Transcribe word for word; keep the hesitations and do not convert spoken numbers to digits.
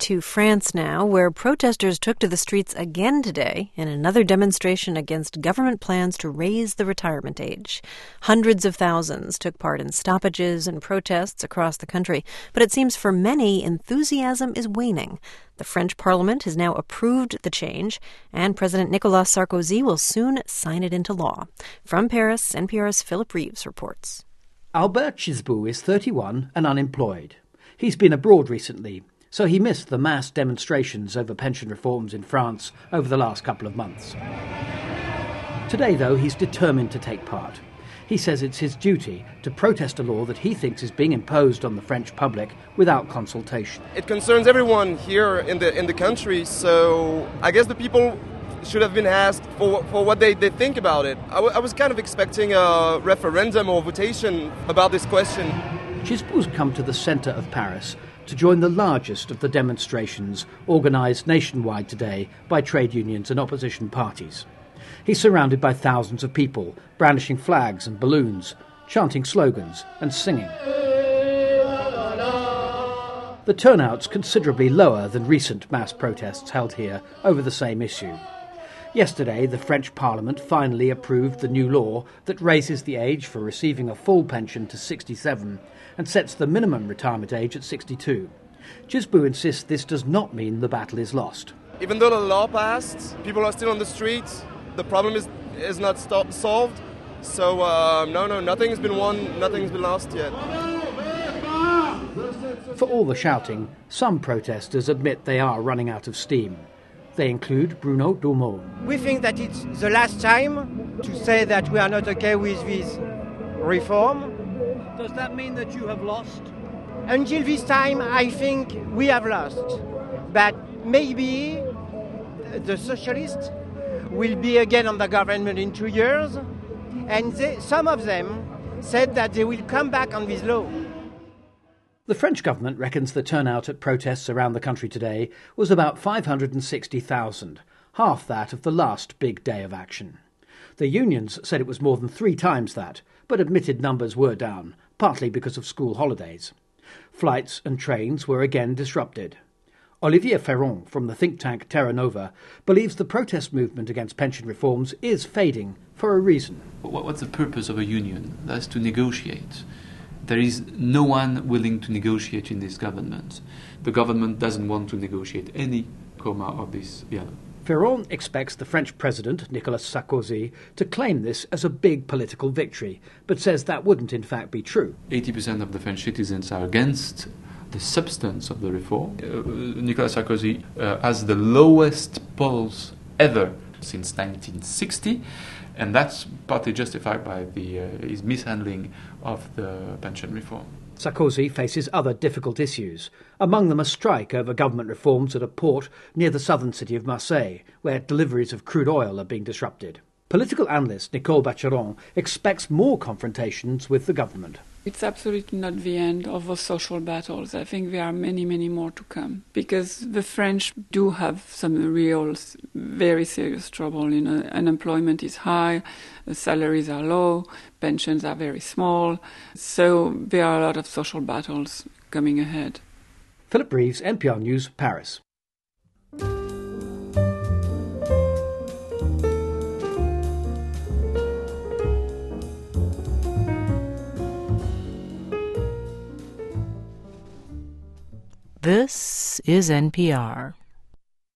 to France now, where protesters took to the streets again today in another demonstration against government plans to raise the retirement age. Hundreds of thousands took part in stoppages and protests across the country, but it seems for many enthusiasm is waning. The French Parliament has now approved the change, and President Nicolas Sarkozy will soon sign it into law. From Paris, N P R's Philip Reeves reports. Albert Chisbou is thirty-one and unemployed. He's been abroad recently, so he missed the mass demonstrations over pension reforms in France over the last couple of months. Today, though, he's determined to take part. He says it's his duty to protest a law that he thinks is being imposed on the French public without consultation. It concerns everyone here in the in the country, so I guess the people should have been asked for, for what they, they think about it. I, w- I was kind of expecting a referendum or votation about this question. Chisbou's come to the centre of Paris to join the largest of the demonstrations organised nationwide today by trade unions and opposition parties. He's surrounded by thousands of people, brandishing flags and balloons, chanting slogans and singing. The turnout's considerably lower than recent mass protests held here over the same issue. Yesterday, the French Parliament finally approved the new law that raises the age for receiving a full pension to sixty-seven and sets the minimum retirement age at sixty-two. Chisbou insists this does not mean the battle is lost. Even though the law passed, people are still on the streets. The problem is is not stop, solved. So, uh, no, no, nothing's been won, nothing's been lost yet. For all the shouting, some protesters admit they are running out of steam. They include Bruno Dumont. We think that it's the last time to say that we are not okay with this reform. Does that mean that you have lost? Until this time, I think we have lost. But maybe the socialists will be again on the government in two years, and they, some of them said that they will come back on this law. The French government reckons the turnout at protests around the country today was about five hundred sixty thousand, half that of the last big day of action. The unions said it was more than three times that, but admitted numbers were down, partly because of school holidays. Flights and trains were again disrupted. Olivier Ferron from the think tank Terra Nova believes the protest movement against pension reforms is fading for a reason. What's the purpose of a union? That's to negotiate. There is no one willing to negotiate in this government. The government doesn't want to negotiate any comma of this yellow. Ferron expects the French president, Nicolas Sarkozy, to claim this as a big political victory, but says that wouldn't in fact be true. eighty percent of the French citizens are against the substance of the reform. Uh, Nicolas Sarkozy uh, has the lowest polls ever since nineteen sixty, and that's partly justified by the, uh, his mishandling of the pension reform. Sarkozy faces other difficult issues, among them a strike over government reforms at a port near the southern city of Marseille, where deliveries of crude oil are being disrupted. Political analyst Nicole Bacheron expects more confrontations with the government. It's absolutely not the end of the social battles. I think there are many, many more to come, because the French do have some real, very serious trouble. You know, unemployment is high, the salaries are low, pensions are very small. So there are a lot of social battles coming ahead. Philip Reeves, N P R News, Paris. This is N P R.